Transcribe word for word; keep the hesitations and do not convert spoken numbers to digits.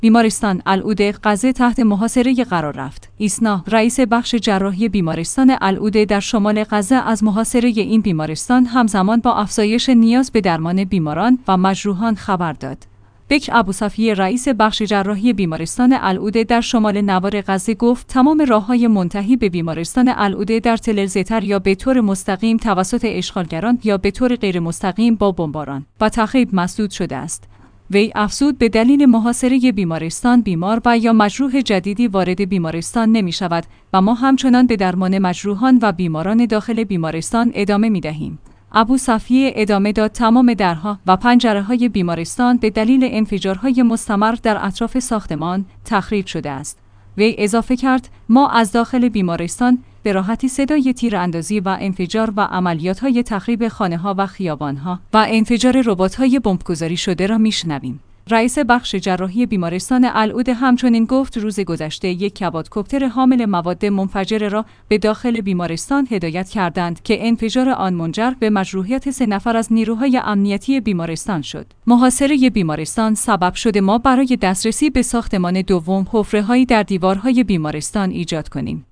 بیمارستان العوده غزه تحت محاصره قرار رفت. ایسنا، رئیس بخش جراحی بیمارستان العوده در شمال غزه، از محاصره این بیمارستان همزمان با افزایش نیاز به درمان بیماران و مجروحان خبر داد. بکر ابوصفیه، رئیس بخش جراحی بیمارستان العوده در شمال نوار غزه، گفت تمام راه‌های منتهی به بیمارستان العوده در تل الزیتر یا به طور مستقیم توسط اشغالگران یا به طور غیر مستقیم با بمباران و تخریب مسدود شده است. وی افزود به دلیل محاصره بیمارستان بیمار و یا مجروح جدیدی وارد بیمارستان نمی شود و ما همچنان به درمان مجروحان و بیماران داخل بیمارستان ادامه می دهیم. ابوصفیه ادامه داد تمام درها و پنجره‌های بیمارستان به دلیل انفجارهای مستمر در اطراف ساختمان تخریب شده است. وی اضافه کرد ما از داخل بیمارستان به راحتی صدای تیراندازی و انفجار و عملیات‌های تخریب خانه‌ها و خیابان‌ها و انفجار ربات‌های بمبگذاری شده را می‌شنویم. رئیس بخش جراحی بیمارستان العوده همچنین گفت روز گذشته یک کوادکوپتر حامل مواد منفجره را به داخل بیمارستان هدایت کردند که انفجار آن منجر به مجروحیت سه نفر از نیروهای امنیتی بیمارستان شد. محاصره بیمارستان سبب شده ما برای دسترسی به ساختمان دوم حفره‌هایی در دیوارهای بیمارستان ایجاد کنیم.